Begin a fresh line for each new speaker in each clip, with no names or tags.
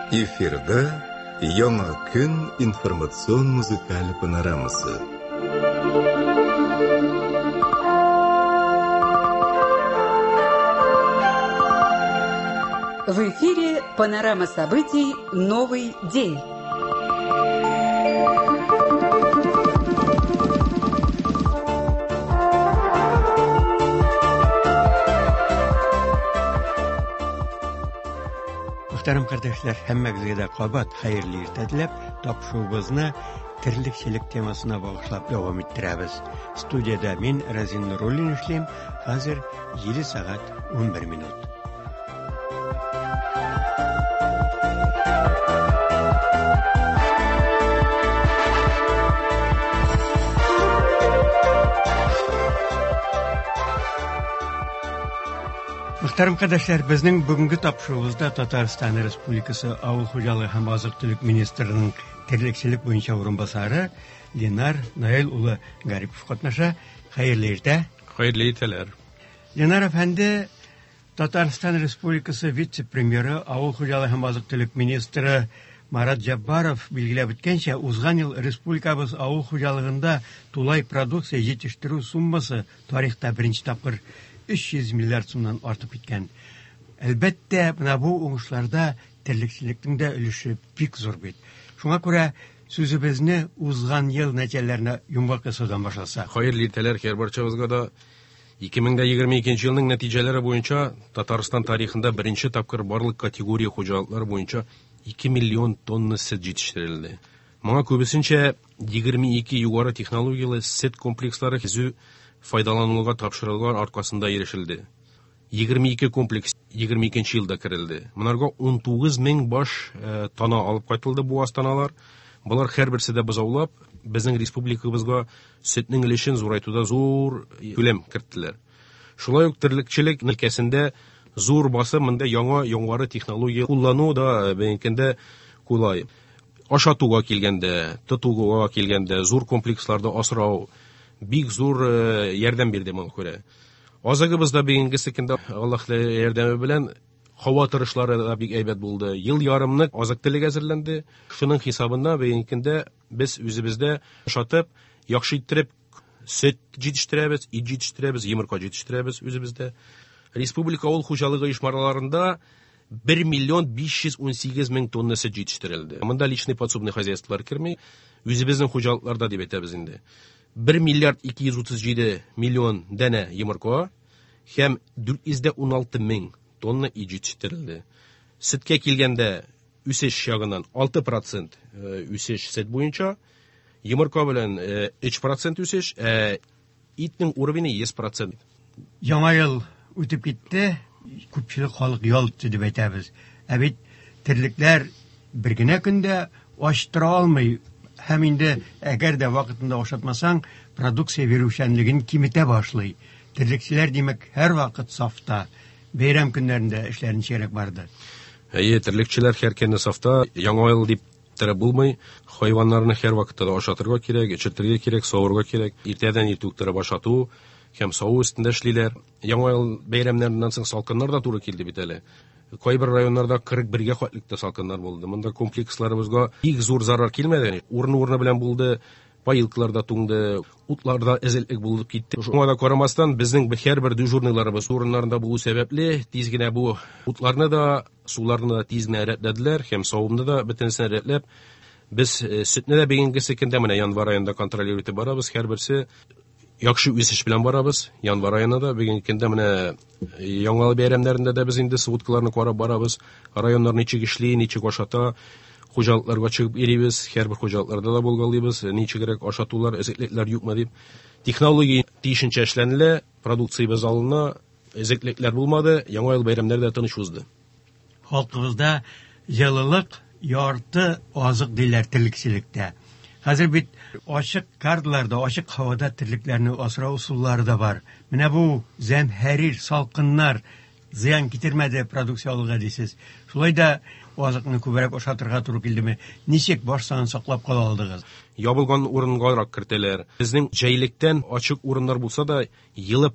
Эфирда Яңа көн информацион музыкаль панорамасы.
В эфире панорама событий «Новый день».
Muhterem kardeşler, hemmegizge de kabat hayırlı irtedilep, tapşuğubuzna tirlikçilik temasına bağışlap devam ettiremiz. Studiyada men Razin Nurulin işleyim, hazır 7 saat 11 minut. Muhterem kardeşler, bizning bugungi topshirig'imizda Tatariston Respublikasi Avul xo'jaligi ham oziq-tulik ministrining tirikchilik bo'yicha o'rinbosari Lenar Noel uli Garipov qatnasha. Xayrli erta.
Xayrli ertalar.
Lenar efendi Tatariston Respublikasi vitse-premieri Avul xo'jaligi ham oziq-tulik ministri Marat Jabbarov belgilab o'tgancha, o'zgan yil respublikamiz avul xo'jaligida tulay produksiya yetishtiruv summasi tarixda birinchi taqir 300 milyard so'mdan ortib ketgan. Albatta, mana bu o'ngishlarda tirikchilikning de ulushi pik zo'r bit. Shunga ko'ra so'zimizni o'zgan yil natijalarini yumg'oq yasadan boshlasak.
Xayrli ertalar her barchamizga da 2022 yilning natijalari bo'yicha Tatariston tarixida birinchi taqir barliq kategoriya xo'jaliklar bo'yicha 2 million tonna sit yetishtirildi. Menga ko'pincha 22 yuqori texnologiyali sit komplekslari foydalanuvga topshirilgan arkasında erişildi. 22 kompleks 22 yılda kirildi. Bunlarga 19 ming bosh tona alып qaytıldı bu astanalar. Bular her birisi de biz aulab, bizning respublikamizga sütning ilişin zo'raytуда zo'r ko'lam kiritdilar. Shulay uq tirikchilik ilkasida zo'r bosim menda yangi texnologiya qo'llanu da benkinde qulay. Oshatuga kelganda, tutuga kelganda zo'r komplekslarda asrov big zo'r yordam berdi menga ko'ra. Hozirgi bizda bugungi sekunda Allohning yordami bilan havo tirishlari da big aybat bo'ldi. Yil yarimlik oziq-tulik hazırlandı. Shuning hisobida bugungi biz o'zimizda shotib, yaxshi ittirib süt yetishtiramiz, it yetishtiramiz, yumurta yetishtiramiz o'zimizda. Respublika avul xo'jaligi uyushmalarida 1 million 518 ming tonna süt yetishtirildi. Bunda личный подсобный хозяйстволар kirmay, o'zimizning xo'jaliklarda deb aytamiz endi. 1 milyard 237 milyon dana yumurta hem 416 ming tonna yetishtirildi. Sütke kelganda o'sish yog'idan 6% o'sish süt bo'yicha, yumurta bilan 3% o'sish, itning o'rvini 100%.
Yangi yil o'tib ketdi, ko'pchilik xalq yolibdi deb aytamiz. Abid tirliklar birgina kunda oshtira olmay, hem indi eğer de vaqtında oşatmasan produksiya veruşanligini kimite başlay. Tirikçiler demek her vakit safta, bayram günlerinde işlerin çeyrek vardı.
Tirikçiler her kendi safta, yangi yil deb tira bulmay, hayvanlarını her vakitte oşatırga kerek, içirtirga kerek, soğurga kerek, ertadan ertuktira boshatu, hem soğuk üstünde işliler. Yangi yil bayramlarından so'ng salqinlar da to'g'ri keldi bitali. Ko'p rayonlarda 41 ga qatlikda salqinlar bo'ldi. Bunda komplekslarimizga ilk zo'r zarar kelmadi. O'rni bilan bo'ldi. Payilklarda to'ngdi, o'tlarda ezillik bo'lib ketdi. Shunga qaramasdan bizning har bir dejurnilarimiz o'rinlarida bu sababli tezgina bu o'tlarni da, suvlarni da tezgina ratladilar, ham sovumni da bitinsini ratlab biz sütni de bugungi sekunda mana yanvar oyida kontrol etib boramiz. Har birisi yaxshi o'sish bilan boramiz. Yanvar oyida bugungi kunda mana yangi bayramlarida da biz endi suvotlarni qarab boramiz. Rayonlar nechig ishli, nechig oshata, xo'jaliklarga chiqib erimiz, har bir xo'jaliklarda da bo'lganligimiz, necha kerak oshatular, ezekliklar yo'qmi deb. Texnologiya tiyishincha ishlanila, produksiya bazalına ezekliklar bo'lmadi. Yangi yil bayramlarida tinish o'zdi.
Xalqimizda yillik yorti oziq deylar tirikchilikda. Hazır bit açık kartlarda, açık havada tiriklerini asra usulları da var. Mine bu zemherir, salkınlar ziyan getirmedi produksiyalığa deysiz. Şulay da oziqni ko'proq oşatırga turib keldimi? Nechik boshdan saqlab qola oldingiz?
Yopilgan o'ringa kirdilar. Bizning jaylikdan ochiq o'rinlar bo'lsa da, yilib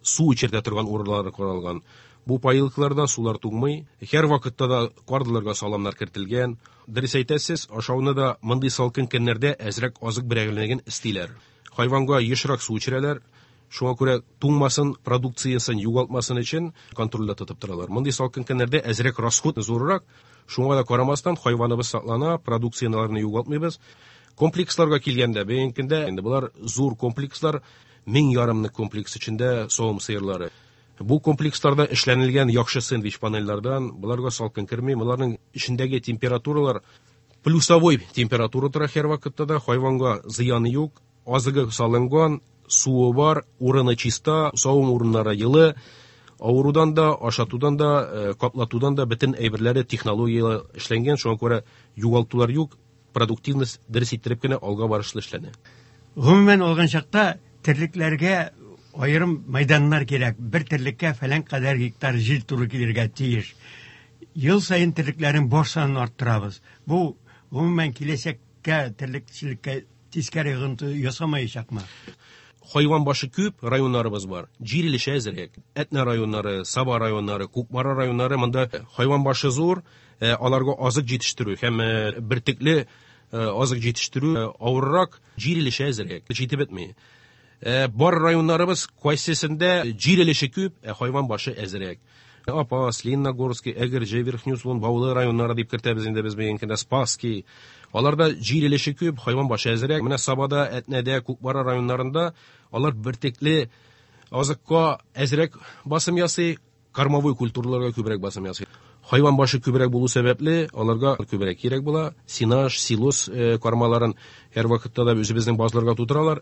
су ичертә торган урыннары каралган. Бу поилкаларда сулар тугмый, һәр вакытта да кардыларга саламнар кертелгән. Дөрес әйтәсез, ашауны да мондый салкын көннәрдә әзрәк азык берәгелеген истиләр. Хайванга ешрак су ичерәләр. Шуңа күрә туңмасын, продукциясын югалтмасын өчен контрольдә тотып торалар. Мондый салкын көннәрдә әзрәк расход зуррак. Шуңа да карамастан хайваныбыз саклана, продукцияларны югалтмыйбыз. Комплексларга килгәндә, бәйенкендә инде булар зур комплекслар, 1000 комплекс içinde соғым сыерлары. Бу комплексларда эшләнелгән яхшы сэндвич панельләрдән буларга салкын керми, буларның ичендәге температуралар плюсовой температура тора һәр вакытта да, хайванга зыяны юк, азыгы салынган, суы бар, урыны чиста, савым урыннары йылы, авырудан да, ашатудан да, каплатудан да бөтен әйберләре технология эшләнгән, шуңа күрә югалтулар юк, продуктивность дөрес иттереп кенә алга барышлы эшләнә.
Гомумән алган чакта терлекләргә айрым майданнар кирәк. Бер терлеккә фәлән кадәр гектар җир туры килергә тиеш. Ел сайын терлекләрен баш санын арттырабыз. Бу гомумән киләчәккә терлекчелеккә тискәре йогынты ясамаячакмы?
Хайван башы күп районнарыбыз бар. Җирилеше әзрәк. Әтнә районнары, Саба районнары, Кукмара районнары, монда хайван башы зур, аларга азык җитештерү һәм бертекле азык җитештерү авыррак, җирилеше әзрәк. Җитеп бетми. Бар районнарыбыз кайсысында җирилеше күп, хайван башы әзрәк. Апас, Лениногорский, Әгерҗе, Верхний Услон, Баулы районнары дип кертәбез инде без бегенкендә, Спасский. Аларда җирилеше күп, хайван башы әзрәк. Менә Сабада, Әтнәдә, Кукмара районнарында алар бертекле азыкка әзрәк басым ясый, кормовой культураларга күбрәк басым ясый. Хайван башы күбрәк булу сәбәпле, аларга күбрәк кирәк була. Синаж, силос кормаларын һәр вакытта да үзебезнең базларга тутыралар.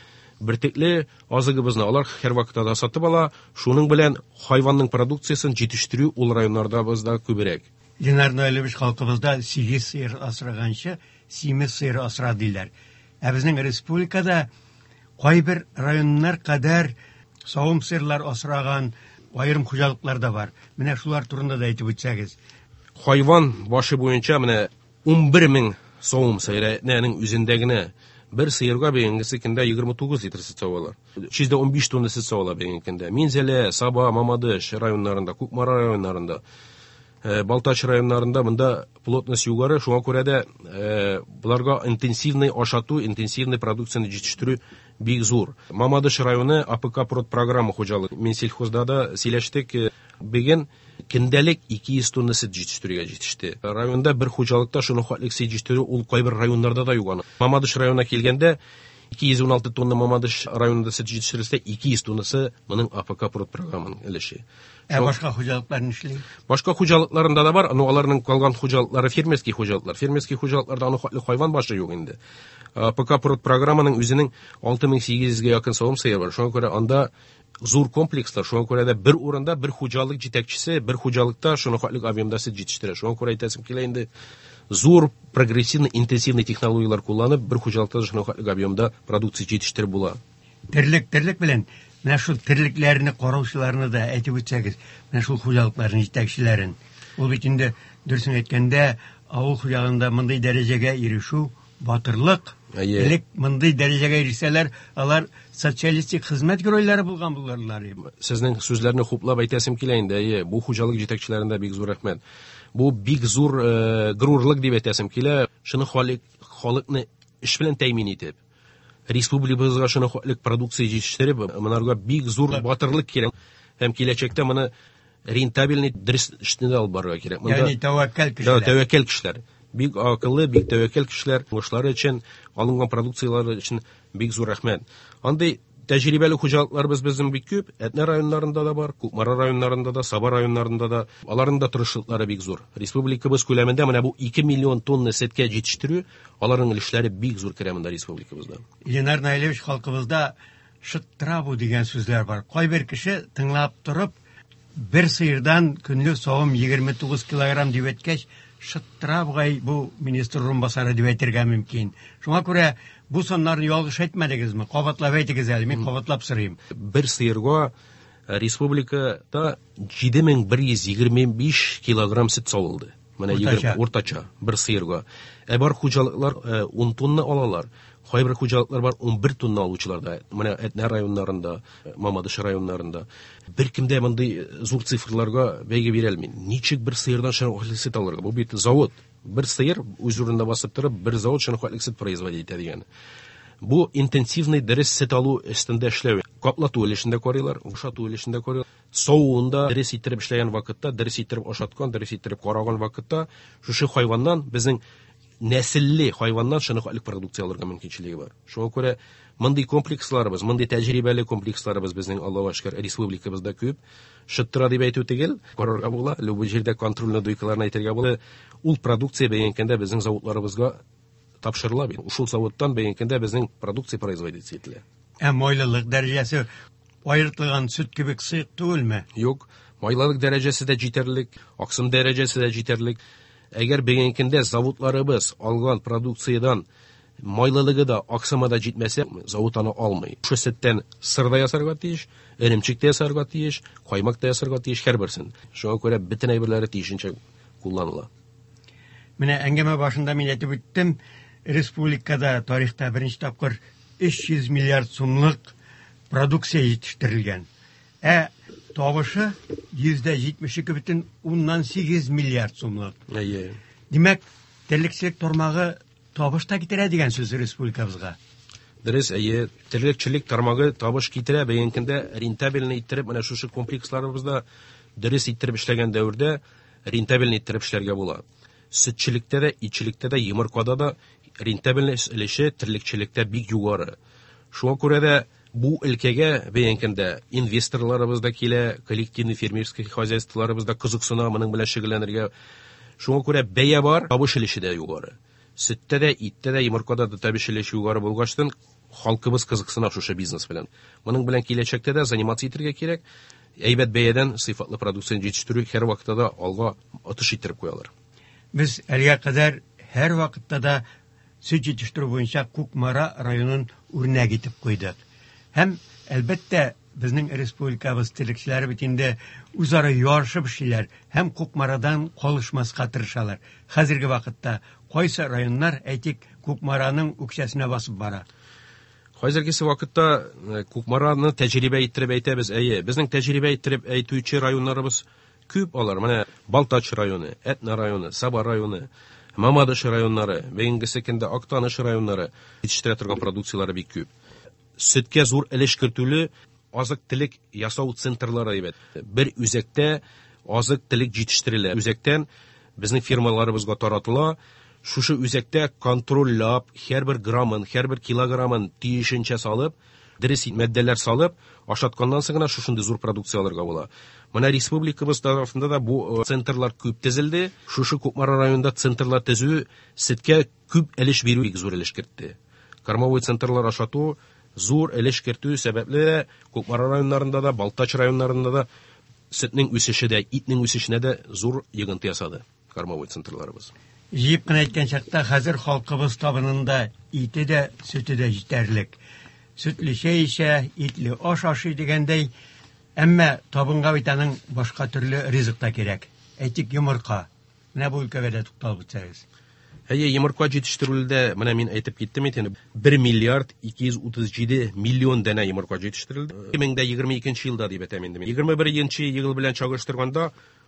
Бертекле азыгыбызны алар һәр вакытта да сатып ала. Шуның белән хайванның продукциясын җитештерү ул районнарда бездә күбрәк.
Ленар Нойлевич халкыбызда 8 сыер асраганчы, 7 сыер асра диләр. Безнең республикада кайбер районнар кадәр савым сыерлар асраган айрым хуҗалыклар да бар. Менә шулар турында да әйтеп үтсәгез.
Хайван башы буенча менә 11000 савым сыерның үзендәгенә bir sıyırga beğengisi kende 29 litre süt sağlar. 315 tonna süt sağlar beğenkinde. Minzele, Saba, Mamadış rayonlarında, Kukmara rayonlarında, Baltaç rayonlarında bunda plotность yukarı. Şuna göre de bularga intensivный aşatу, intensivный продукцияны җитештерү бик зур. Mamadış rayonu APK prot программа хуҗалык. Мен сельхозда да сөйләштек, беген Киндәлек 200 тонна сөт җитештерүгә җитеште. Районда бер хуҗалыкта шуны хатлык сөт җитештерү ул кайбер районнарда да юк. Мамадыш районына килгәндә 216 тонна Мамадыш районында сөт җитештерелсә, 200 тоннасы моның АПК прот программаның өлеше.
Башка хуҗалыклар нишләй?
Башка хуҗалыкларында да бар, аларның калган хуҗалыклары фермерский хуҗалыклар. Фермерский хуҗалыкларда аны хатлык хайван башы юк инде. АПК прот программаның үзенең 6800-гә якын савым сыер бар. Шуңа күрә анда зур комплекслар, шуңа күрә дә бер урында бер хуҗалык җитәкчесе, бер хуҗалыкта шуны хатлык объемда сөт җитештерә. Шуңа күрә әйтәсем килә инде, зур прогрессивный, интенсивный технологиялар кулланып, бер хуҗалыкта шуны хатлык объемда продукция җитештереп була.
Терлек белән менә шул терлекләрне караучыларны да әйтеп үтсәгез, менә шул хуҗалыкларның җитәкчеләрен. Ул бит инде дөресен әйткәндә, авыл хуҗалыгында мондый дәрәҗәгә ирешү батырлык. Элек мондый дәрәҗәгә ирешсәләр, алар социалистик хезмәт геройлары булган булганнар.
Сезнең сүзләрне хуплап әйтәсем килә инде. Бу хуҗалык җитәкчеләрендә бик зур рәхмәт. Бу бик зур горурлык дип әйтәсем килә. Шуны халыкны эш белән тәэмин итеп, республикабызга шуны хатлык продукция җитештереп, монарга бик зур батырлык кирәк. Һәм киләчәктә моны рентабельный дөрес эштә алып барырга кирәк.
Ягъни тәвәккәл кешеләр.
Тәвәккәл кешеләр. Бик акыллы, бик тәвәккәл кешеләр, уңышлары өчен, алынган продукциялары өчен бик зур рәхмәт. Андый тәҗрибәле хуҗалыкларыбыз безнең бик күп. Әтнә районнарында да бар, Кукмара районнарында да, Саба районнарында да. Аларның да тырышлыклары бик зур. Республикабыз күләмендә менә бу 2 миллион тонна сөткә җитештерү, аларның өлешләре бик зур керәмендә республикабызда.
Ленар Нойлевич халкыбызда шыттырабу дигән сүзләр бар. Кайбер кеше тыңлап торып, бер сыердан көнлек савым 29 килограмм дип әйткәч, шыттырабгай бу министр урынбасары дип әйтергә мөмкин. Шуңа күрә бу саннарны ялгыш әйтмәдегезме? Кабатлап әйтегез әле, мин кабатлап сорыйм.
Бер сыерга республикада 7125 килограмм сөт савылды. Менә уртача бер сыерга. Бар хуҗалыклар 10 тонна алалар. Кайбер хуҗалыклар бар 11 тонна алучыларда. Менә Этнә районнарында, Мамадыш районнарында. Беркемдә мондый зур цифрларга бәйге бирә алмый. Ничек бер сыердан шәһәр сөт алырга? Бу бит завод. Бер сыер үз урынында басып торып, бер завод шәһәр сөт производить итә дигән. Бу интенсивный дәрес сөт алу өстендә эшләү. Каплату өлешендә карыйлар, ушату өлешендә карыйлар. Сауында дәрес иттереп эшләгән вакытта, дәрес иттереп ашаткан, дәрес иттереп караган вакытта, шушы хайваннан безнең нәселле хайваннан шунык продукция алырга мөмкинчелеге бар. Шуңа күрә мондый комплексларыбыз, мондый тәҗрибәле комплексларыбыз безнең Аллаһу ашкар республикабызда күп. Шыттыра дип әйтү түгел, карарга була, любой җирдә контрольлы дуйкаларны әйтергә була. Ул продукция бәйгәндә безнең заводларыбызга тапшырыла бит. Ушул заводтан бәйгәндә безнең продукция производить ителә.
Майлылык дәрәҗәсе аерылган сөт кебек сыйк түгелме?
Юк, майлылык дәрәҗәсе дә җитәрлек, аксым дәрәҗәсе дә җитәрлек. Әгәр бәйгәндә заводларыбыз алган продукциядан майлылыгы да, аксымы да җитмәсә, завод аны алмый. Шу сөттән сыр да ясарга тиеш, эремчек тә ясарга тиеш, каймак та ясарга тиеш һәрберсен. Шуңа күрә бөтен әйберләре тиешенчә кулланыла.
Менә әңгәмә башында мин әйтеп үттем, республикада тарихта беренче тапкыр 300 миллиард сумлык продукция җитештерелгән. Табышы 72,8 миллиард сумлык. Димәк, терлекчелек тармагы табышта китерә дигән сүз республикабызга.
Дөрес, терлекчелек тармагы табыш китерә, бәйгәндә рентабельный иттереп, менә шушы комплексларыбызда дөрес иттереп эшләгән дәвердә рентабельный иттереп эшләргә була. Сөтчелектә дә, итчелектә дә, йомыркада да рентабельный өлеше терлекчелектә бик югары. Шуңа күрә дә бу өлкәгә бәйгәндә инвесторларыбыз да килә, коллективный фермерский хозяйстволарыбыз да кызыксына моның белән шөгыльләнергә. Шуңа күрә бәя бар, табыш өлеше дә югары. Сөттә дә, иттә дә, йомыркада да табыш өлеше югары булгачтан, халкыбыз кызыксына шушы бизнес белән. Моның белән киләчәктә дә заниматься итәргә кирәк. Әйбәт бәядән сыйфатлы продукцияны җитештерү һәр вакытта да алга атыш иттереп куялар.
Без әлегә кадәр һәр вакытта да сөт җитештерү буенча Кукмара районын үрнәк итеп куйдык. Һәм әлбәттә безнең республикабыз терлекчеләре бит инде үзара ярышып эшлиләр һәм Кукмарадан калышмаска тырышалар. Хәзерге вакытта кайсы районнар, әйтик, Кукмараның үкчәсенә басып бара?
Хәзерге вакытта Кукмараны тәҗрибә иттереп әйтәбез. Безнең тәҗрибә иттереп әйтүче районнарыбыз күп алар. Менә Балтач районы, Этнә районы, Саба районы, Мамадыш районнары, бәйгәндә Актаныш районнары җитештерә торган продукциялары бик күп. Сөткә зур өлеш кертүле азык-төлек ясау центрлары әйбәт. Бер үзәктә азык-төлек җитештерелә. Үзәктән безнең фирмаларыбызга таратыла. Шушы үзәктә контрольлап, һәрбер граммын, һәрбер килограммын тиешенчә салып, дөрес матдәләр салып, ашатканнан соң гына шушындый зур продукцияларга була. Менә республикабыз тарафында да бу центрлар күп төзелде. Шушы Кукмара районында центрлар төзү сөткә күп өлеш бирү бик зур өлеш кертте. Кормовой центрлар ашату зур өлеш кертү сәбәпле Кукмара районнарында да, Балтач районнарында да сөтнең үсеше дә, итнең үсешенә дә зур йогынты ясады кормовой центрларыбыз.
Җыеп кына әйткән чакта хәзер халкыбыз табынында ите дә, сөте дә җитәрлек. Сөтле чәй эчә, итле аш ашый дигәндәй, әмма табынга бит аның башка төрле ризык та кирәк. Әйтик, йомырка. Менә бу өлкәгә дә тукталып үтсәгез.
Йомырка җитештерүлдә, менә мин әйтеп киттем ит, 1 миллиард 237 миллион дәнә йомырка җитештерелде. 2022 елда дип әйтәм инде. 21 ел белән чагыштырганда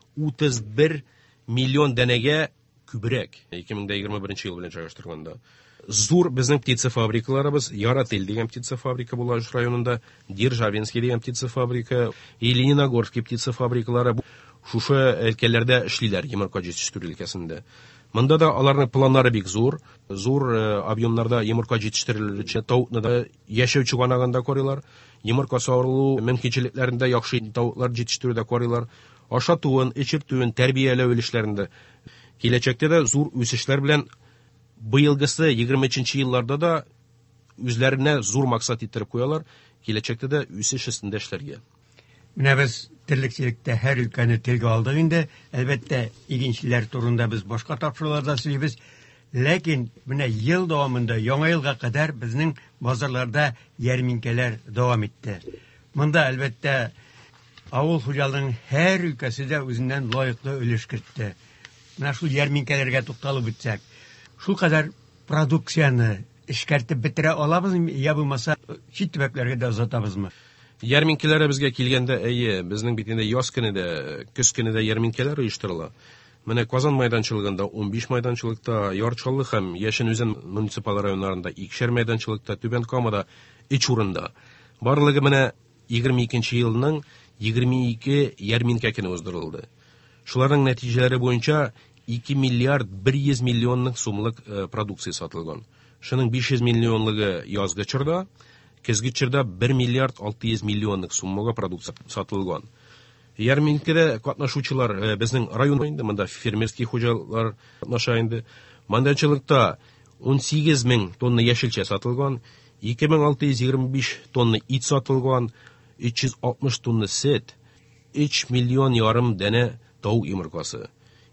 31 миллион дәнәгә күбрәк. 2021 ел белән чагыштырганда. Зур безнең птица фабрикаларыбыз, Ярател дигән птица фабрика була Уж районында, Державинский дигән птица фабрика, Лениногорский птица фабрикалары шушы өлкәләрдә эшлиләр йомырка җитештерү өлкәсендә. Монда да аларның планнары бик зур объемнарда йомырка җитештерелүче тавыкны да яшәү чыганагында карыйлар, йомырка савырылу мөмкинчелекләрендә яхшы тавыклар җитештерүдә карыйлар, ашатуын, эчертүен, тәрбияләү өлешләрендә. Киләчәктә дә зур үсешләр белән быелгысы 23 елларда да үзләренә зур максат иттереп куялар, киләчәктә дә үсеш өстендә эшләргә.
Менә без терлекчелектә һәр өлкәне телгә алдык инде. Әлбәттә, игенчеләр турында без башка тапшыруларда сөйлибез. Ләкин менә ел дәвамында, яңа елга кадәр безнең базарларда ярминкәләр дәвам итте. Монда әлбәттә авыл хуҗалыгының һәр өлкәсе дә үзеннән лаеклы өлеш кертте. Менә шул ярминкәләргә тукталып үтсәк, шул кадәр продукцияны эшкәртеп бетерә алабызмы, я булмаса чит төбәкләргә дә озатабызмы?
Ярминкәләре безгә килгәндә, безнең бит инде яз көнендә, көз көнендә ярминкәләр оештырыла. Менә Казан майданчылыгында 15 майданчылыкта, Ярчаллы һәм Яшен Үзән муниципаль районнарында 2 майданчылыкта, Түбән Камада 3 урында. Барлыгы менә 22 елның 22 ярминкә көне уздырылды. Шуларның нәтиҗәләре буенча 2 миллиард 100 миллионлык сумлык продукция сатылган. Шуның 500 миллионлыгы язгы чорда, көзге чорда 1 миллиард 600 миллионлык суммага продукция сатылган. Ярминкәдә катнашучылар безнең районда инде, монда фермерский хуҗалар катнаша инде. Майданчылыкта 18 мең тонна яшелчә сатылган, 2625 тонна ит сатылган, 360 тонна сөт, 3 миллион ярым дәнә тау йомыркасы,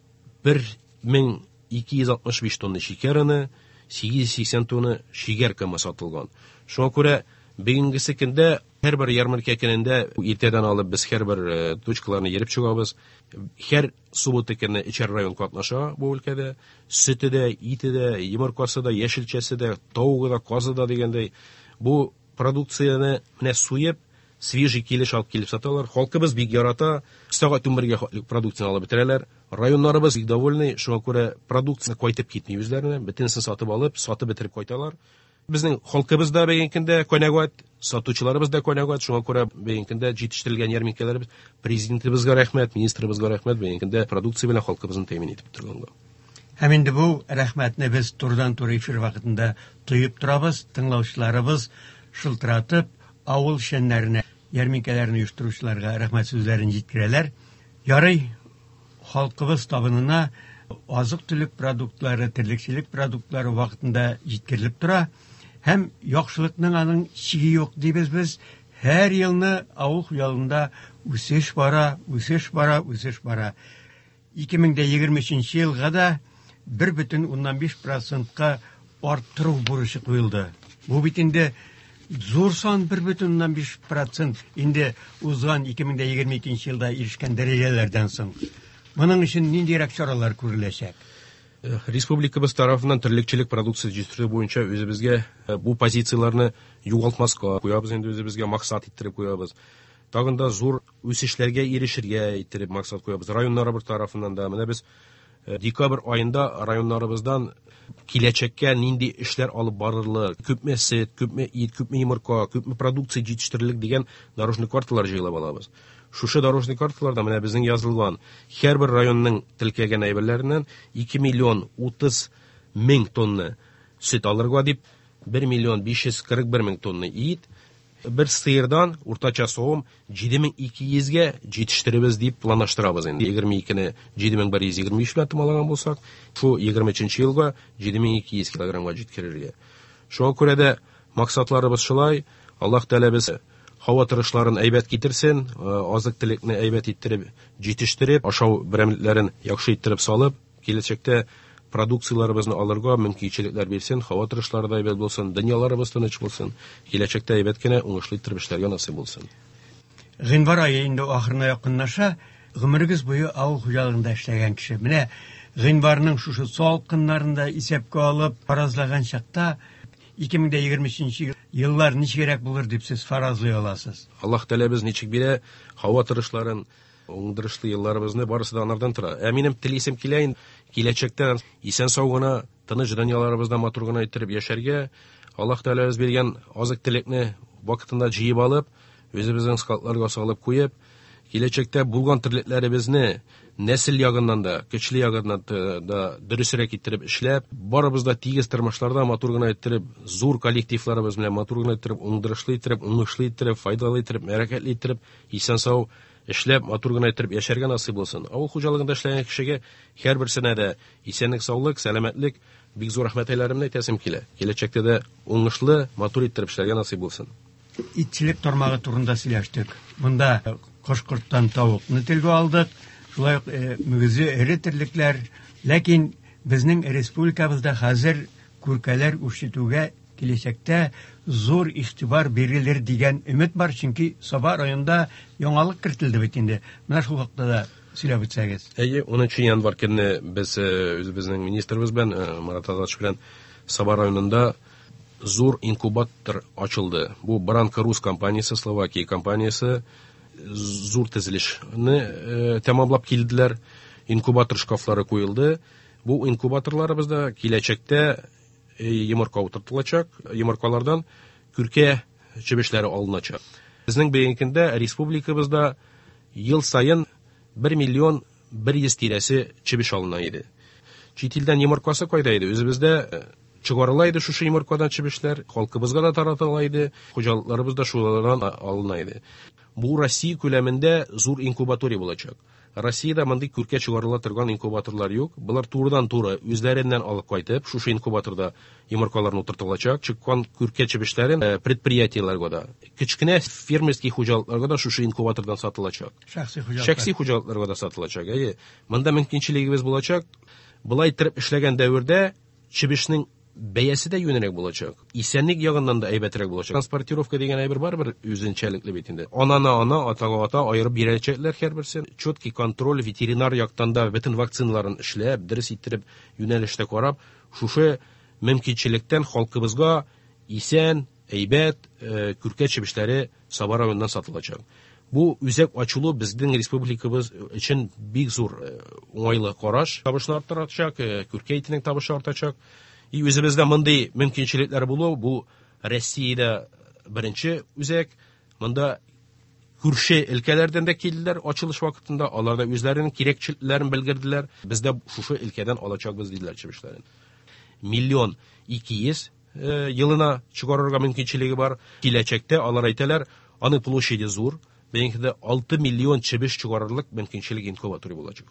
1265 тонна шикәрне, 880 тонна шигәр кәме сатылган. Шуңа күрә бүгенгесе көндә һәрбер ярмарка көнендә иртәдән алып без һәрбер точкаларны йөреп чыгабыз. Һәр суббота көнне ичәр район катнаша бу өлкәдә. Сөте дә, ите дә, йомыркасы да, яшелчәсе дә, тауыгы да, казы да дигәндәй. Бу продукцияне менә суеп, свежий килеш алып килеп саталар. Халкыбыз бик ярата, сәгать 11гә продукцияны алып бетерәләр. Районнарыбыз бик довольны, шуңа күрә продукцияны кайтып китми үзләренә, бөтенсен сатып алып, сатып бетереп кайталар. Безнең халкыбыз да бәйгендә канәгать, сатучыларыбыз да канәгать, шуңа күрә бәйгендә җитештерелгән ярминкәләребез, президентыбызга рәхмәт, министрыбызга рәхмәт, бәйгендә продукция белән халкыбызны тәэмин итеп торганга.
Һәм инде бу рәхмәтне без турыдан-туры эфир вакытында тоеп торабыз, тыңлаучыларыбыз шылтыратып, авыл шәннәренә, ярминкәләрне оештыручыларга рәхмәт сүзләрен җиткерәләр. Ярый, халкыбыз табынына азык-төлек продуктлары, терлекчелек продуктлары вакытында җиткерелеп тора. Һәм яхшылыкның аның чиге юк дибез без. Һәр елны авыл хуҗалыгында үсеш бара. 2023 елга да 1,5%-ка арттыру бурычы куелды. Бу бит инде зур сан 1,5% инде узган 2022 елда ирешкән дәрәҗәләрдән соң. Моның өчен ниндирәк чаралар күреләчәк?
Республикабыз тарафыннан терлекчелек продукция җитештерү буенча үзебезгә бу позицияләрне югалтмаска куябыз, инде үзебезгә максат иттереп куябыз. Тагын да зур үсешләргә ирешергә иттереп максат куябыз. Районнарыбыз тарафыннан да менә без декабрь айында районнарыбыздан киләчәккә нинди эшләр алып барырлык, күпме сөт, күпме ит, күпме йомырка, күпме продукция җитештерерлек дигән дорожный карталар җыйлап алабыз. Шушы дорожный карталарда менә безнең язылган һәрбер районның телкәгән әйберләреннән 2 миллион 30 мең тонна сөт алырга дип, 1 миллион 541 мең тонна ит, бер сыердан уртача савым 7200-гә җитештеребез дип планлаштырабыз инде. 22-не 7125 белән тәмамлаган булсак, шу 23-нче елга 7200 килограммга җиткерергә. Шуңа күрә дә максатларыбыз шулай. Аллаһ Тәгалә без һава торышларын әйбәт китерсен, азык-төлекне әйбәт иттереп, җитештереп, ашау берәмлекләрен яхшы иттереп салып, киләчәктә продукцияларыбызны алырга мөмкинчелекләр бирсен, һава торышлары да әйбәт булсын, дөньяларыбыз тыныч булсын, киләчәктә әйбәт кенә уңышлы иттереп эшләргә насыйп булсын.
Гыйнвар ае инде ахырына якынлаша, гомерегез буе авыл хуҗалыгында эшләгән кеше. Менә гыйнварның шушы салкыннарында исәпкә алып фаразлаган чакта 2023 еллар ничегрәк булыр дип сез фаразлый аласыз?
Аллаһ Тәгалә без ничек бирә, һава торышларын, уңдырышлы елларыбызны барысы да анардан тора. Минем телисем килә, киләчәктә исән-сау гына, тыныч дөньяларыбызда матур гына иттереп яшәргә, Аллаһ Тәгалә без биргән азык-төлекне вакытында җыеп алып, үзебезнең складларга салып куеп, киләчәктә булган терлекләребезне нәсел ягыннан да, көчле ягыннан да дөресрәк иттереп эшләп, барыбыз да тигез тормышларда матур гына иттереп, зур коллективларыбыз белән матур гына иттереп, уңдырышлы иттереп, уңышлы иттереп, файдалы иттереп, бәрәкәтле иттереп, исән-сау эшләп, матур гына иттереп яшәргә насыйп булсын. Авыл хуҗалыгында эшләгән кешегә һәрберсенә дә исәнлек, саулык, сәламәтлек, бик зур рәхмәтләремне әйтәсем килә. Киләчәктә дә уңышлы, матур иттереп эшләргә насыйп булсын.
Итчелек тармагы турында сөйләштек. Монда кош-корттан тавыкны телгә алдык. Шулай мөгезе эре терлекләр, ләкин безнең республикабызда хәзер күркәләр үрчетүгә киләчәктә зур игътибар бирелер дигән өмет бар, чөнки Саба районында яңалык кертелде бит инде. Менә шул хакта да сөйләп үтсәгез.
10 январь көнне без үзебезнең министрыбыз белән, Марат Азатович белән Саба районында зур инкубатор ачылды. Бу Бранко Рус компаниясе, Словакия компаниясе зур төзелешне тәмамлап килделәр. Инкубатор шкафлары куелды. Бу инкубаторларыбызда киләчәктә йомырка утыртылачак, йомыркалардан күркә чебешләре алыначак. Безнең бәйгендә республикабызда ел сайын 1 миллион 100 тирәсе чебеш алына иде. Чит илдән йомыркасы кайда иде? Үзебездә чыгарыла иде шушы йомыркадан чебешләр, халкыбызга да таратыла иде, хуҗалыкларыбыз да шулардан алына иде. Бу Россия күләмендә зур инкубатория булачак. Россиядә мондый күркә чыгарыла торган инкубаторлар юк. Булар турыдан-туры үзләреннән алып кайтып, шушы инкубаторда йомыркаларны утыртылачак. Чыккан күркә чебешләрен предприятиеләргә да, кичкенә фермерский хуҗалыкларга да шушы инкубатордан сатылачак. Шәхси хуҗалыкларга да сатылачак. Монда мөмкинчелегебез булачак. Булай итеп эшләгән дәвердә чебешнең бәясе дә юнәрәк булачак. Исәнлек ягыннан да әйбәтрәк булачак. Транспортировка дигән әйбер барбер үзенчәлекле бит инде. Ана, атага аерып бирәчәкләр һәрберсен. Чёткий контроль, ветеринар яктан да бөтен вакциналарын эшләп, дөрес иттереп, юнәлештә карап, шушы мөмкинчелектән халкыбызга исән, әйбәт күркә чебешләре Саба районыннан сатылачак. Бу үзәк ачылу безнең республикабыз өчен бик зур уңайлы караш. Табышлар артачак, күркә итенең табышы артачак. И үзебездә мондый мөмкинчелекләр булу, бу Россиядә беренче үзәк. Монда күрше өлкәләрдән дә килделәр ачылыш вакытында, алар да үзләренең кирәкчелекләрен белгерделәр. Бездә шушы өлкәдән алачакбыз диделәр чебешләрен. 1 200 000 елына чыгарырга мөмкинчелеге бар. Киләчәктә алар әйтәләр, аны площади зур, бәйгедә 6 миллион чебеш чыгарырлык мөмкинчелек инкубаторы булачак.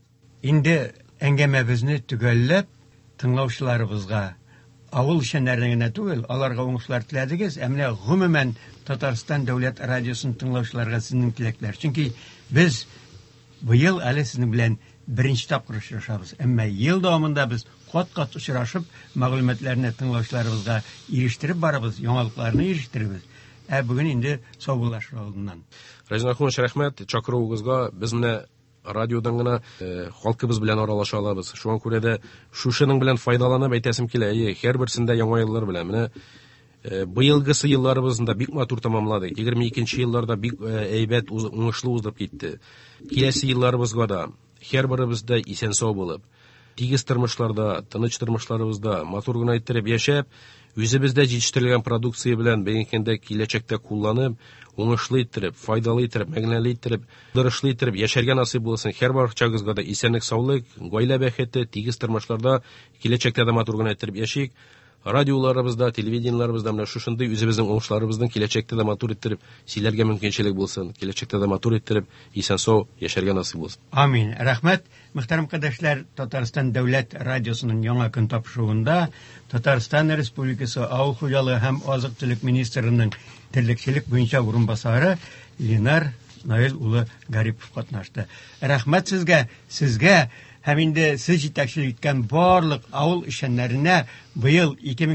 Инде әңгәмәбезне төгәлләп тыңлаучыларыбызга авыл эшчәннәренә түгел, аларга уңышлар теләдегез, әмма гомумән Татарстан дәүләт радиосын тыңлаучыларга сезнең теләкләр. Чөнки без быел әле сезнең белән беренче тапкыр очрашабыз. Әмма ел дәвамында без кат-кат очрашып, мәгълүматларны тыңлаучыларыбызга ирештереп барабыз, яңалыкларны ирештеребез. Бүген инде саубуллашу алдыннан.
Разин Ахунович, рәхмәт, чакыруыгызга. Без менә радиодан гына халкыбыз белән аралаша алабыз. Шуңа күрә дә шушының белән файдаланып әйтәсем килә. Һәрберсендә яңа еллар белән менә быелгысы елларыбызда бик матур тамамладык. 22нче елларда бик әйбәт, уңышлы узып китте. Киләсе елларыбызга да һәрберебездә исән-сау булып, тигез тормышларда, тыныч тормышларыбызда матур гына иттереп яшәп, үзебездә җитештерелгән продукция белән бәйгендә киләчәктә кулланып, уңышлы иттереп, файдалы иттереп, мәгънәле иттереп, дөрешле иттереп яшәргә насыйп булсын. Һәр барчагызга да исәнлек, саулык, гаилә бәхете, тигез тормышларда киләчәктә дә матур гына иттереп яшик. Радиоларыбызда, телевидениеларыбызда менә шушындый үзебезнең уңышларыбызның киләчәктә дә матур иттереп сөйләргә мөмкинчелек булсын. Киләчәктә дә матур иттереп исән-сау яшәргә насыйп булсын.
Амин. Рәхмәт. Мөхтәрәм кардәшләр, Татарстан дәүләт радиосының яңа көн тапшыруында Татарстан Республикасы Авыл хуҗалыгы һәм азык-төлек министрының терлекчелек буенча урынбасары Ленар Наил улы Гарипов катнашты. Рәхмәт сезгә һәм инде сез җитәкчелек иткән барлык авыл эшчәннәренә быел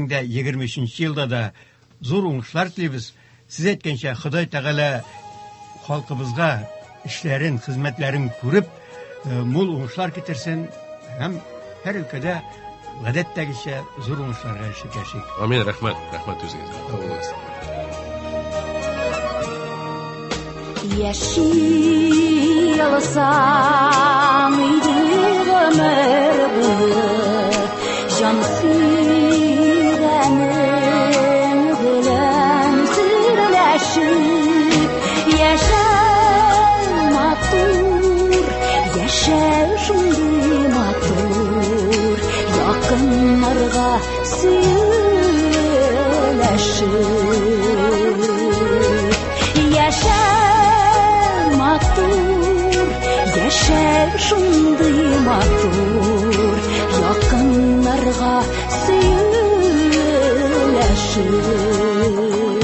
2023 елда да зур уңышлар телибез. Сез әйткәнчә, Ходай Тәгалә халкыбызга эшләрен, хезмәтләрен күреп, мул уңышлар китерсен һәм һәр өлкәдә гадәттәгечә зур уңышларга ирешәчәк.
Амин, рәхмәт үзегезгә.
Яши алсам иде гомер буе, җан сөйгәнем белән сөйләшеп, яшәү матур, яшәү шундый матур, якыннарга сөйләшеп, яшәү матур, яшәү шундый матур, якыннарга сөйләшеп.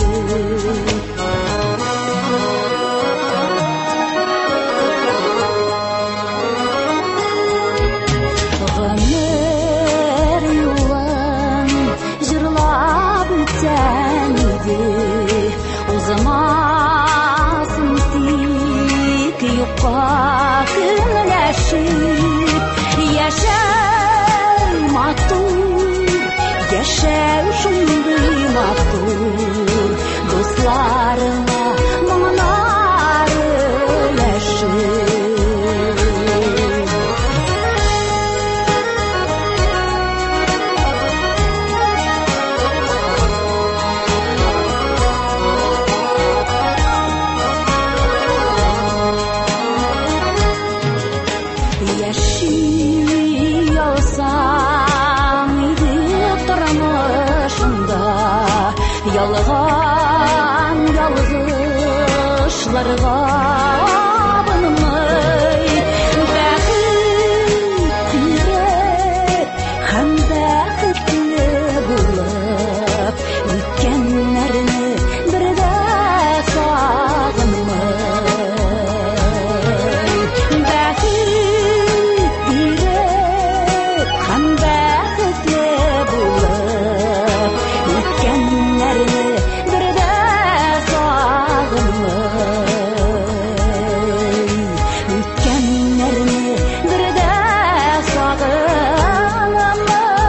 Гомер юлын җырлап үтсәң иде, узмасын тик юкка көнләшеп, яшәү матур, яшәү шундый yaşıyorsam idi tırmışında yalğan yalğışlarga bunmay bәхет yürek hem bәхетле булып үткәннәрне бер дә сагынмай бәхет yürek hem bәхетле булып үткәннәрне бер дә сагынмай үткәннәрне бер дә сагынмай.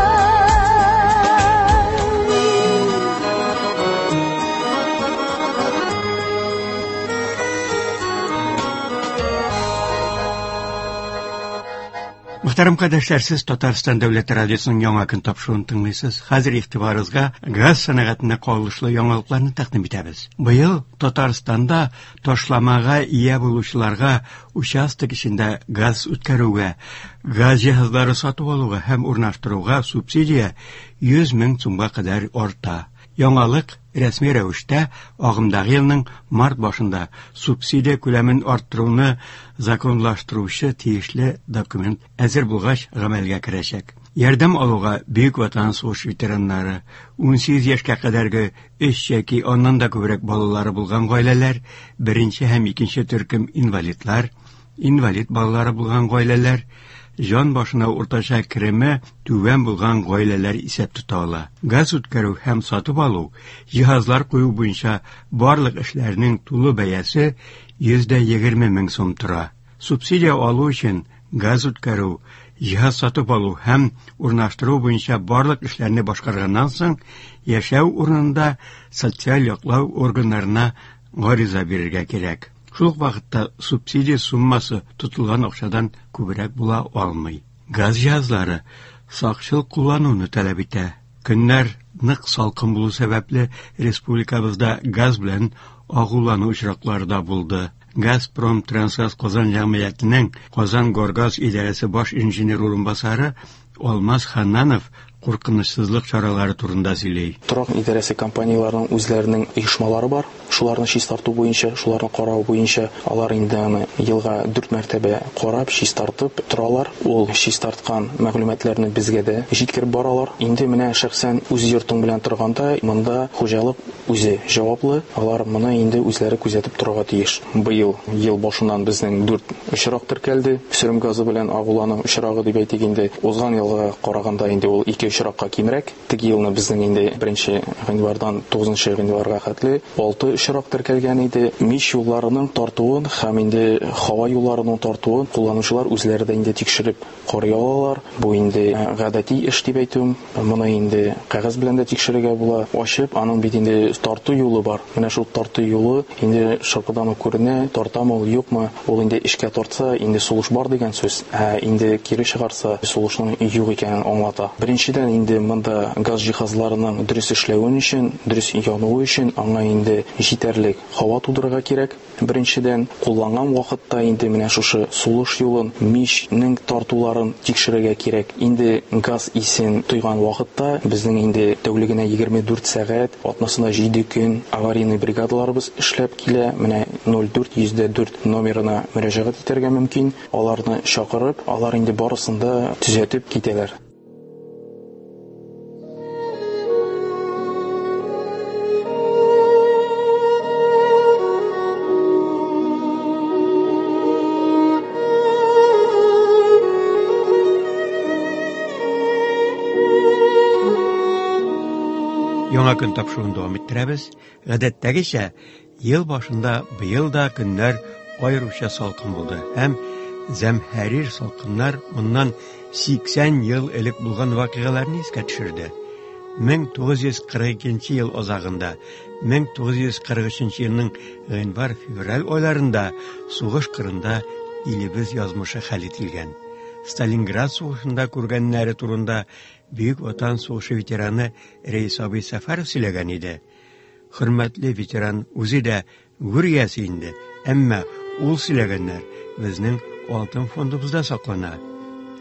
Muhtaram kardeşler, siz Tatarstan Devlet Radyosu'nun яңа көн тапшыруын тыңлыйсыз. Хәзер игътибарыгызга газ сәнәгатенә кагылышлы яңалыкларны тәкъдим итәбез. Быел Татарстанда ташламага ия булучыларга участок ичендә газ үткәрүгә, газ җиһазлары сатып алуга һәм урнаштыруга субсидия 100 мең сумга кадәр арта. Яңалык рәсми рәвештә агымдагы елның март башында субсидия күләмен арттыруны законлаштыручы тиешле документ әзер булгач гамәлгә керәчәк. Ярдәм алуга Бөек Ватан сугышы ветераннары, 18 яшькә кадәрге 3 яки аннан да күбрәк балалары булган гаиләләр, беренче һәм икенче төркем инвалидлар, инвалид балалары булган гаиләләр, җан башына уртача кереме түбән булган гаиләләр исәп тота ала. Газ үткәрү һәм сатып алу, җиһазлар кую буенча барлык эшләрнең тулы бәясе 120 мең сум тора. Субсидия алу өчен газ үткәрү, җиһаз сатып алу һәм урнаштыру буенча барлык эшләрне башкарганнан соң яшәү урынында социаль яклау органнарына гариза бирергә кирәк. Шул ук вакытта субсидия суммасы тотылган акчадан күбрәк була алмый. Газ җиһазлары сакчыл куллануны таләп итә. Көннәр нык салкын булу сәбәпле республикабызда газ белән агулану очраклары да булды. Газпром Трансгаз Казан җәмгыятенең Казан Горгаз идарәсе баш инженер урынбасары Алмаз Ханнанов куркынычсызлык чаралары турында сөйли.
Торак идарәсе компанияларның үзләренең оешмалары бар. Шуларны чистарту буенча, шуларны карау буенча алар инде елга 4 мәртәбә карап, чистартып торалар. Ул чистарткан мәгълүматларны безгә дә җиткереп баралар. Инде менә шәхсән үз йортың белән торганда, монда хуҗалык үзе җаваплы. Алар моны инде үзләре күзәтеп торырга тиеш. Быел ел башыннан безнең 4 очрак теркәлде. Пісірім газы белән агулану очрагы дип әйтик инде. Узган елга караганда инде ул 2 очракка кимрәк. Теге елны безнең инде 1 гыйнвардан 9 гыйнварга хәтле 6 очрак теркәлгән иде. Мич юлларының тартуын һәм инде һава юлларының тартуын кулланучылар үзләре дә инде тикшереп карый алалар. Бу инде гадәти эш дип әйтүм. Моны инде кагаз белән дә тикшерергә була. Ачып, аның бит инде тарту юлы бар. Менә шул тарту юлы инде шаркыдан күренә, тартамы ул юкмы? Ул инде эшкә тартса, инде сулыш бар дигән сүз. Инде кире чыгарса, сулышның юк икәнен аңлата. Беренчедән инде монда газ җиһазларының дөрес эшләве өчен, дөрес януы өчен аңа инде җитәрлек һава тудырырга кирәк. Беренчедән кулланган вакытта инде менә шушы сулыш юлын, мичнең тартуларын тикшерергә кирәк. Инде газ исен туйган вакытта безнең инде тәүлегенә 24 сәгать, атнасына 7 көн аварийный бригадаларыбыз эшләп килә. Менә 04-104 номерына мөрәҗәгать итәргә мөмкин. Аларны чакырып, алар инде барысында төзәтеп китәләр.
Яңа көн тапшыруын дәвам иттерәбез. Гадәттәгечә, ел башында быел да көннәр аеруча салкын булды. Һәм зәмһәрир салкыннар моннан 80 ел элек булган вакыйгаларны искә төшерде. 1942 ел азагында, 1943 елның гыйнвар-февраль айларында сугыш кырында илебез язмышы хәл ителгән. Сталинград сугышында күргәннәре турында Бөек Ватан сугышы ветераны Рәис абый Сәфәров сөйләгән иде. Хөрмәтле ветеран үзе дә гүр иясе инде, әмма ул сөйләгәннәр безнең алтын фондыбызда саклана.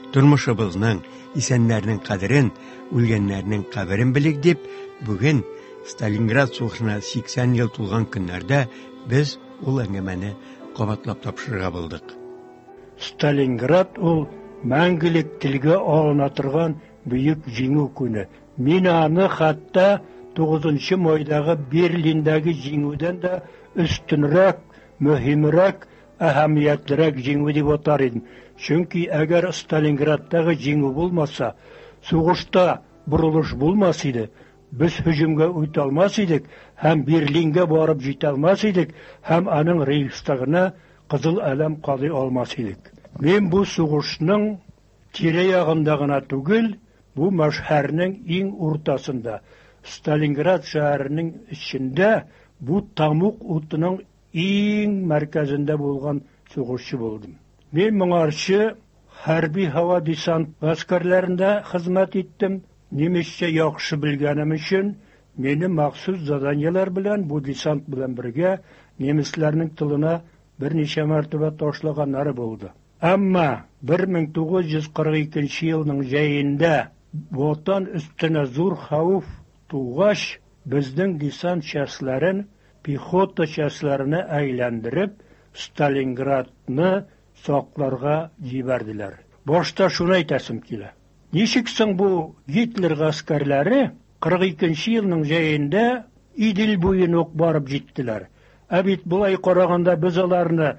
тормышыбызның, исәннәрнең кадерен, үлгәннәрнең каберен белик дип, бүген Сталинград сугышына 80 ел тулган көннәрдә без ул әңгәмәне кабатлап тапшырырга булдык.
Сталинград ул мәңгелек телгә алына торган бөек җиңү көне. Мин аны хәтта 9 майдагы Берлиндәге җиңүдән дә өстенрәк, мөһимрәк, әһәмиятлерәк җиңү дип атар идем. Чөнки әгәр Сталинградтагы җиңү булмаса, сугышта бурылыш булмас иде, без һөҗүмгә үтә алмас идек, һәм Берлингә барып җитә алмас идек, һәм аның Рейхстагына кызыл әлем кадый алмас идек. Мин бу сугышның тирә-ягында гына түгел, бу мәшһәрнең иң уртасында, Сталинград шәһәренең эчендә, бу тамук утының иң мәркәзендә булган сугышчы булдым. Мин моңарчы хәрби һава десант гаскәрләрендә хезмәт иттем. Немецчә яхшы белгәнем өчен, мине махсус заданиялар белән бу десант белән бергә немецләрнең тылына берничә мәртәбә ташлаганнары булды. Әмма 1942 елның җәендә ватан өстенә зур хәвеф тугач, безнең десант частьләрен пехота частьләренә әйләндереп, Сталинградны сакларга җибәрделәр. Башта шуны әйтәсем килә. Ничек соң бу Гитлер гаскәрләре 42 елның җәендә Идел буен ук барып җиттеләр. Ә бит булай караганда без аларны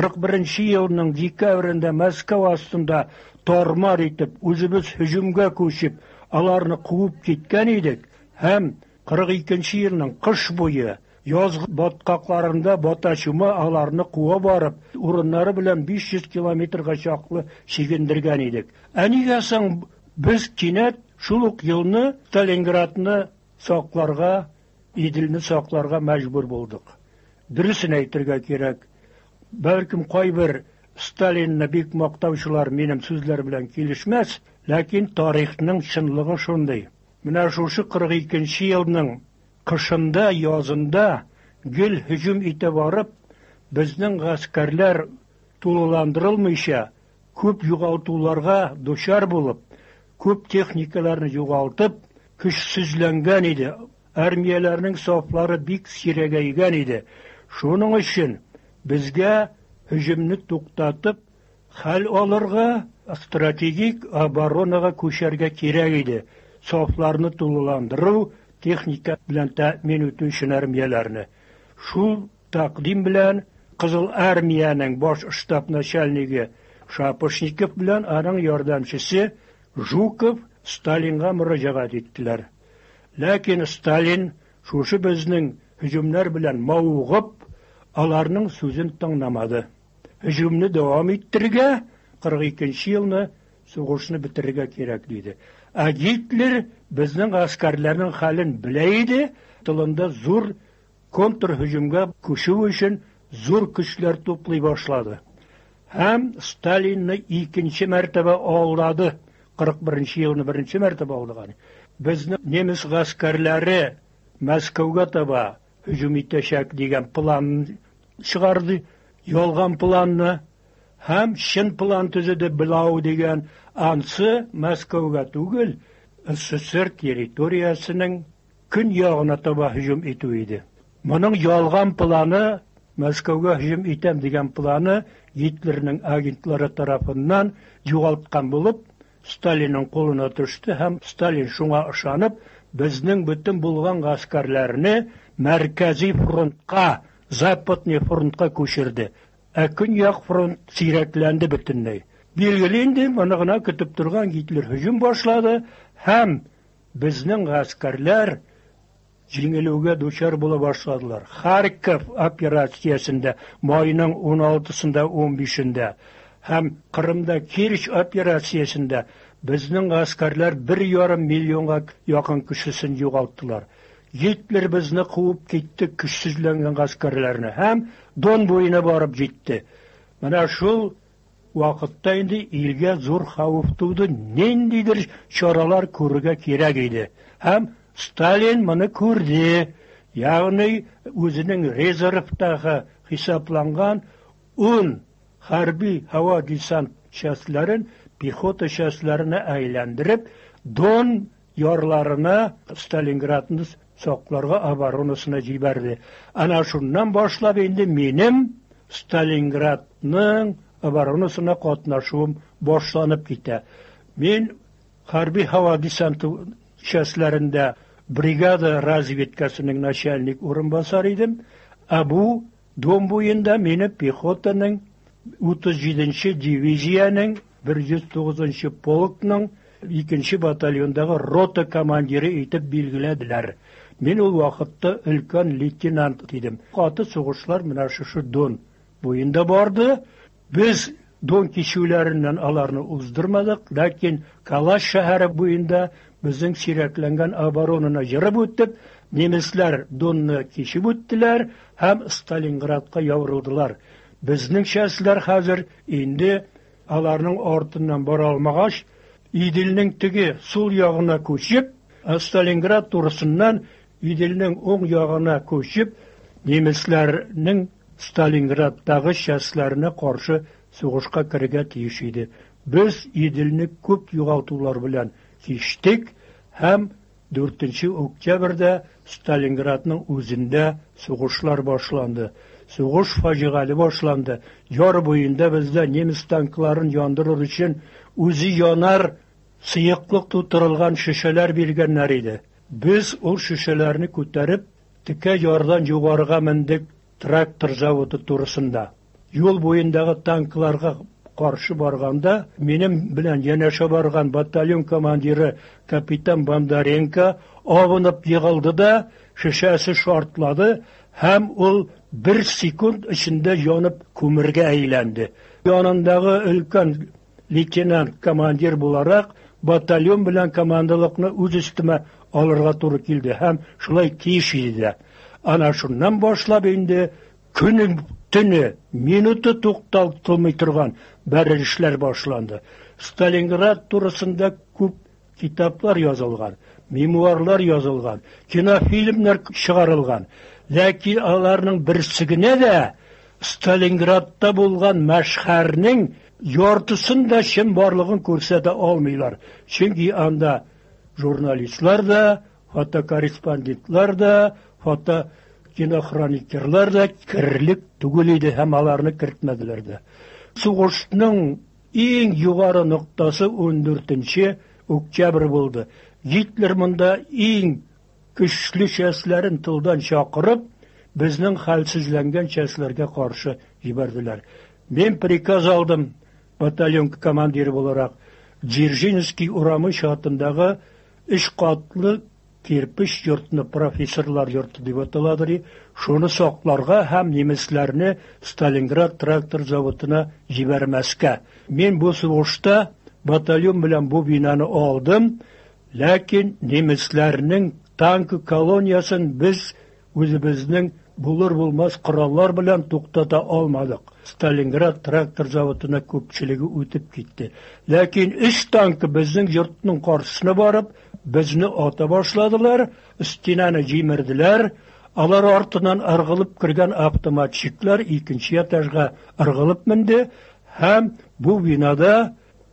41 елның декабрендә Москва астында тормар итеп, үзебез һөҗүмгә күчеп, аларны куып киткән идек, һәм 42 елның кыш буе яз баткакларында батачыма аларны куа барып, урыннары белән 500 километрга чаклы чигендергән идек. Ә нигә соң без кинәт шул ук елны Сталинградны сакларга, Иделне сакларга мәҗбүр булдык? Дөресен әйтергә кирәк. Бәлкем кайбер Сталинны бик мактаучылар минем сүзләр белән килешмәс, ләкин тарихның чынлыгы шундый. Менә шушы 42 елның кышында, язында гел һөҗүм итә барып, безнең гаскәрләр тулыландырылмыйча, күп югалтуларга дучар булып, күп техникаларны югалтып, көчсезләнгән иде. Армияләрнең сафлары бик сирәгәйгән иде. Шуның өчен безгә һөҗүмне туктатып, хәл алырга, стратегик оборонага күчәргә кирәк иде. Сафларны тулыландыру, техника белән тәэмин итү өчен армияләрне. Шул тәкъдим белән Кызыл армиянең баш штаб начальнигы Шапошников белән аның ярдәмчесе Жуков Сталинга мөрәҗәгать иттеләр. Ләкин Сталин шушы безнең һөҗүмнәр белән мавыгып, аларның сүзен тыңламады. Һөҗүмне дәвам иттерергә, 42 елны сугышны бетерергә кирәк диде. Ә Гитлер безнең гаскәрләрнең хәлен белә иде, тылында зур контрһөҗүмгә күчү өчен зур көчләр туплый башлады. Һәм Сталинны икенче мәртәбә алдады. 41 елны беренче мәртәбә алдыган. Безнең немец гаскәрләре Мәскәүгә таба һөҗүм итәчәк дигән план чыгарды, ялган планны, һәм чын план төзеде Блау дигән ансы Мәскәүгә түгел, СССР территориясының көн ягына таба һөҗүм итү иде. Моның ялган планы, Мәскәүгә һөҗүм итәм дигән планы Гитлерның агентлары тарафыннан югалткан булып, Сталинның кулына төште, һәм Сталин шуңа ышанып, безнең бөтен булган гаскәрләрне мәркәзи фронтка, Западный фронтка күчерде. Ә Көньяк фронт сирәкләнде бөтенләй. Билгеле инде, моны гына көтеп торган Гитлер һөҗүм башлады, һәм безнең гаскәрләр җиңелүгә дучар була башладылар. Харьков операциясендә майның 16-сында, 15-ндә, һәм Кырымда Керчь операциясендә безнең гаскәрләр 1,5 миллионга якын кешесен югалттылар. Гитлер безне куып китте көчсезләнгән гаскәрләрне, һәм Дон буена барып җитте. Менә шул вакытта инде илгә зур хәвеф туды, ниндидер чаралар күрергә кирәк иде. Һәм Сталин моны күрде. Ягъни үзенең резервтагы хисапланган 10 хәрби һава десант частьларын пехота частьларына әйләндереп, Дон ярларына Сталинградны сокларга оборонасына җибәрде. Ана шуннан башлап инде минем Сталинградның оборонасына катнашуым башланып китә. Мин хәрби һава десанты частьләрендә бригада разведкасының начальник урынбасары идем. Бу Дон буенда мине пехотаның 37-нче дивизияның 109-нчы полкның 2-нче батальондагы рота командиры итеп билгеләделәр. Мин ул вакытта өлкән лейтенант идем. Каты сугышлар менә шушы Дон буенда барды. Без Дон кичүләреннән аларны уздырмадык, ләкин Калаш шәһәре буенда безнең сирәкләнгән оборонаны җырып үтеп, немецләр Донны кичеп үттеләр һәм Сталинградка яурылдылар. Безнең частьләр хәзер инде аларның артыннан бара алмагач, Иделнең теге сул ягына күчеп, Сталинград турысыннан Иделнең уң ягына күчеп, немецләрнең Сталинградтагы частьләренә каршы сугышка керергә тиеш иде. Без Иделне күп югалтулар белән кичтек һәм 4 октябрьдә Сталинградның үзендә сугышлар башланды. Сугыш фаҗигале башланды. Яр буенда бездә немец танкларын яндырыр өчен үзе янар сыйыклык тутырылган шешәләр биргәннәр иде. Без ул шешәләрне күтәреп, текә ярдан югарыга мендек трактор заводы турысында. Юл буендагы танкларга каршы барганда, минем белән янәшә барган батальон командиры капитан Бондаренко авынып егылды да, шешәсе шартлады һәм ул 1 секунд эчендә янып күмергә әйләнде. Янындагы өлкән лейтенант командир буларак, батальон белән командалыкны үз өстемә алырга туры килде һәм шулай тиеш иде. Ана шуннан башлап инде көне төне минуты тукталмый торган бәрелешләр башланды. Сталинград турысында күп китаплар язылган, мемуарлар язылган, кинофильмнар чыгарылган. Ләкин аларның берсе генә дә Сталинградта булган мәшһәрнең яртысын да чын барлыгын күрсәтә алмыйлар. Чөнки анда журналистлар да, фотокорреспондентлар да, кинохроникерлар да кирлек түгел иде һәм аларны кертмәделәр дә. Сугышның иң югары ноктасы 14 октябрь булды. Гитлер монда иң көчле частьләрен тылдан чакырып, безнең хәлсезләнгән частьләргә каршы җибәрделәр. Мен приказ алдым батальон командиры буларак. Дзержинский урамы чатындагы 3 катлы кирпич йортны профессорлар йорты дип аталадыр. Шуны сакларга һәм немецләрне Сталинград трактор заводына җибәрмәскә. Мен бу сугышта батальон белән бу бинаны алдым, ләкин немецләрнең танк колониясын без үзебезнең булыр-булмас кораллар белән туктата алмадык. Сталинград трактор заводына күпчелеге үтеп китте. Ләкин 3 танк безнең йортның каршысына барып, безне ата башладылар, стенаны җимерделәр. Алар артыннан ыргылып кергән автоматчиклар 2нче этажга ыргылып менде һәм бу бинада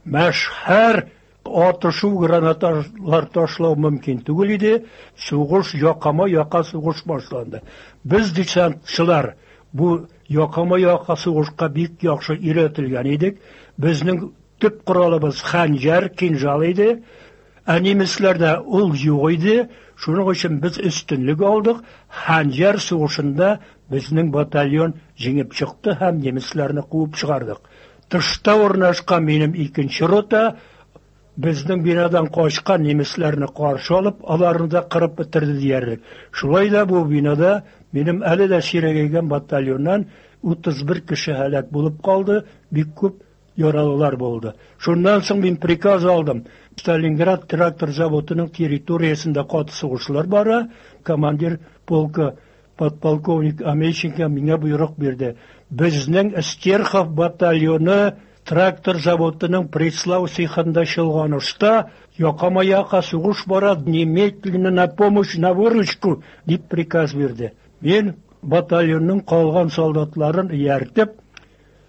мәшһәр атышу гранаталар ташлау мөмкин түгел иде. Сугыш якама-яка сугыш башланды. Без десантчылар бу якама-яка сугышка бик яхшы өйрәтелгән идек. Безнең төп коралыбыз хәнҗәр, кинжал иде. Немецләрдә ул юк иде. Шуның өчен без өстенлек алдык. Хәнҗәр сугышында безнең батальон җиңеп чыкты һәм немецләрне куып чыгардык. Тышта урнашкан минем 2нче рота безнең бинадан качкан немецләрне каршы алып, аларны да кырып бетерде диярлек. Шулай да бу бинада минем әле дә сирәгәйгән батальоннан 31 кеше һәлак булып калды, бик күп яралылар булды. Шуннан соң мин приказ алдым. Сталинград трактор заводының территориясында каты сугышлар бара. Командир полка подполковник Амельченко миңа буйрык бирде. Безнең Стерхов батальоны трактор заводының Преслав цехында чылганышта якама-яка сугыш бара, немедленно на помощь, на выручку дип приказ бирде. Мен батальонның калган солдатларын ияртеп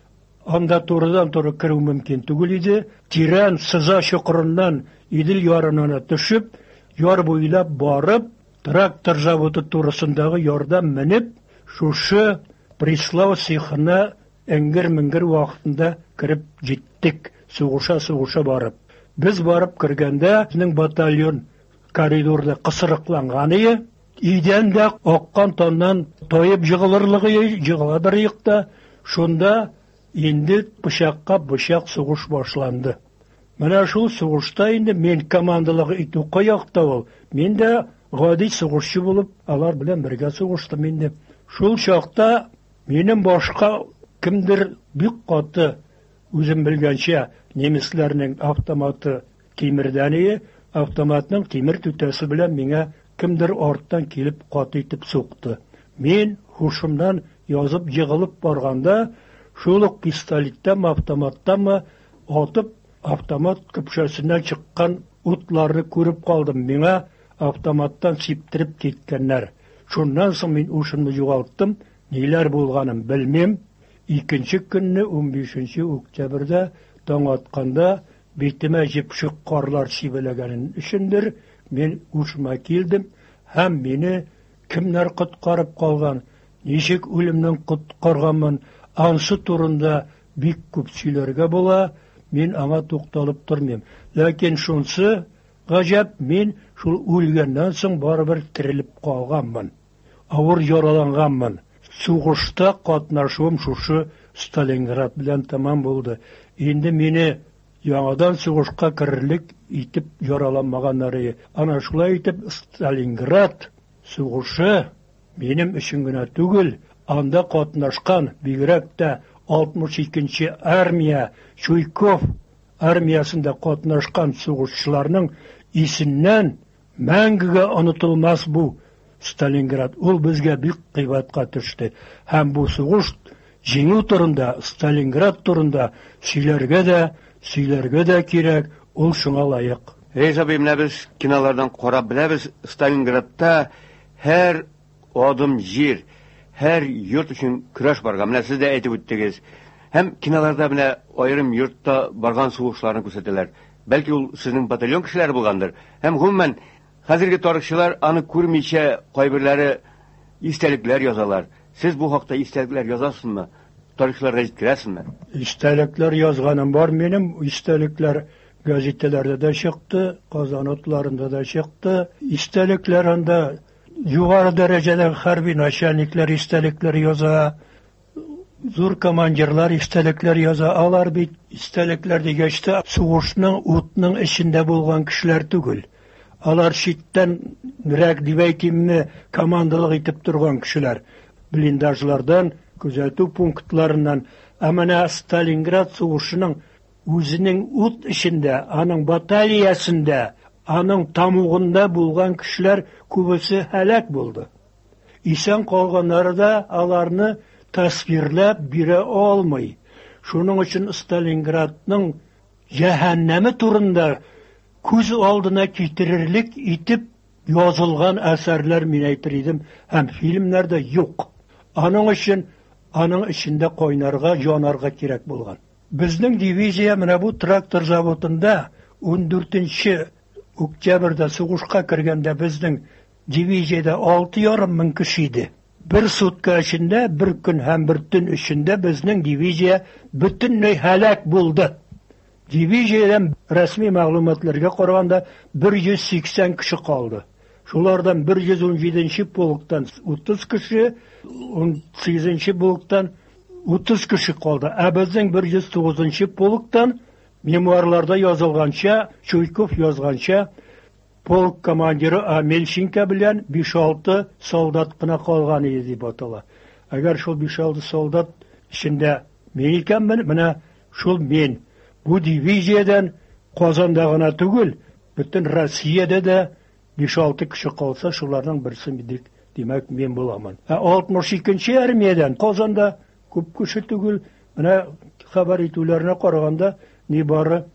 анда турыдан-туры кіру мөмкин түгел иде. Тирән сыза чокырыннан Идел ярына төшеп, яр буйлап барып, трактор заводы турысындагы ярдан менеп, шушы Преслав цехына эңгер-меңгер вакытында кирип җиттек, сугыша барып. Без барып кергәндә, безнең батальон коридорда кысырыкланган иде. Идән дә аккан тоннан тоеп җыгылырлыгы икта. Шунда инде пычакка пычак сугыш башланды. Менә шул сугышта инде мен командалыгы итү каякта ул. Мен дә гади сугышчы булып, алар белән бергә сугыштым инде. Шул чакта минем башка кимдер бик каты үзем белгәнчә немецләрнең автоматы тимердән иде, автоматның тимер түтәсе белән миңа кимдер арттан килеп каты итеп сукты. Мен хушымнан язып җыгылып барганда, шул ук пистолеттан, автоматтан атып, автомат көпшәсеннән чыккан утларны күреп калдым. Миңа автоматтан сиптиреп киткәннәр. Шуннан соң мин ушымны югалттым. Ниләр булганын белмим. Икенче көнне 15 октябрьдә таң атканда битемә җипшык карлар сибеләгәнен өчендер мин ушыма килдем һәм мине кемнәр коткарып калган, ничек үлемнән коткарганмын, ансы турында бик күп сөйләргә була. Мин аңа тукталып тормыйм. Ләкин шунсы гаҗәп, мин шул үлгәннән соң барыбер тирелеп калганмын. Авыр яраланганмын. Сугышта катнашуым шушы Сталинград белән тамам булды. Инде мине яңадан сугышка кирерлек итеп яраланмаганнары. Ана шулай итеп Сталинград сугышы минем өчен генә түгел, анда катнашкан бигрәк тә 62-нче армия, Чуйков армиясында катнашкан сугышчыларның исеннән мәңгегә онытылмас бу Сталинград. Ул безгә бик кыйбатка төште. Һәм бу сугыш җиңү турында, Сталинград турында сөйләргә дә кирәк. Ул шуңа лаек.
Менә без кинолардан карап беләбез, Сталинградта һәр адым җир, һәр йорт өчен көрәш барган. Менә сез дә әйтеп үттегез. Һәм киноларда менә аерым йортта барган сугышларны күрсәтәләр. Бәлки ул сезнең батальон кешеләре булгандыр. Һәм гомумән хәзерге тарихчылар аны күрмичә кайберләре истәлекләр язалар. Сез бу хакта истәлекләр язасызмы? Тарихчыларга җиткерәсезме?
Истәлекләр язганым бар минем. Истәлекләр газеталарда да чыкты, Казан отларында да чыкты. Истәлекләр анда югары дәрәҗәдәге хәрби начальниклар истәлекләр яза, зур командирлар истәлекләр яза. Алар бит истәлекләр дигәчтә сугышның утның эчендә булган кешеләр түгел. Алар читтән рәк дибәйтимне командалык итеп торган кешеләр. Блиндажлардан, күзәтү пунктларыннан. Менә Сталинград сугышының үзенең ут эчендә, аның баталиясында, аның тамугында булган кешеләр күбесе һәлак булды. Исән калганнары да аларны тасвирләп бирә алмый. Шуның өчен Сталинградның җәһәннәме турында күз алдына китерерлек итеп язылган әсәрләр мин әйтер идем, һәм фильмнарда юк. Аның өчен аның эчендә кайнарга, җанарга кирәк булган. Безнең дивизия менә бу трактор заводында 14 октябрьдә сугышка кергәндә безнең дивизиядә 6,5 мең кеше иде. Бер сутка эчендә, бер көн һәм бер төн эчендә безнең дивизия бөтенләй һәлак булды. Дивизиядән рәсми мәгълүматларга караганда 180 кеше калды. Шулардан 117-нче полктан 30 кеше, 18-нче полктан 30 кеше калды. Ә безнең 109-нче полктан мемуарларда язылганча, Чуйков язганча, полк командиры Амельченко белән 5-6 солдат кына калган иде дип атала. Әгәр шул 5-6 солдат эчендә мин икәнмен, менә шул мин. Бу дивизиядән Казанда гына түгел, бөтен Россиядә дә 5-6 кеше калса, шуларның берсе дик, димәк мин буламын. 62-нче армиядән Казанда күп кеше түгел, менә хәбәр итүләренә караганда нибары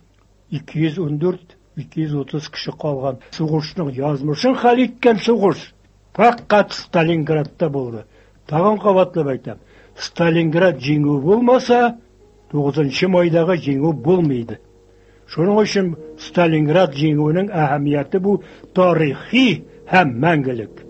214-230 кеше калган. Сугышның язмышын хәл иткән сугыш фақат Сталинградта булды. Тагын кабатлап әйтәм, Сталинград җиңү булмаса, 9 майдагы җиңү булмайды. Шуның өчен Сталинград җиңүенең әһәмияте бу тарихи һәм мәңгелек.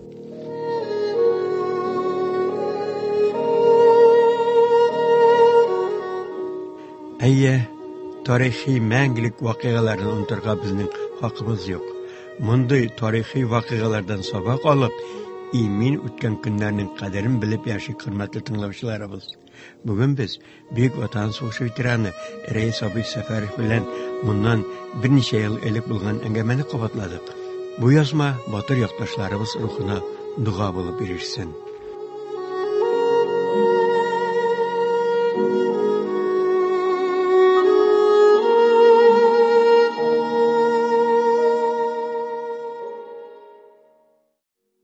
Әйе, тарихи мәңгелек вакыйгаларын онтырга безнең хакыбыз юк. Мондый тарихи вакыйгалардан сабак алып, имин үткән көннәрнең кадерен белеп яши хөрмәтле тыңлаучыларыбыз. Бүген без Бөек Ватан сугышы ветераны Рәис Абый Сәфәров белән моннан берничә ел элек булган әңгәмәне кабатладык. Бу язма батыр якташларыбыз рухына дуга булып ирешсен.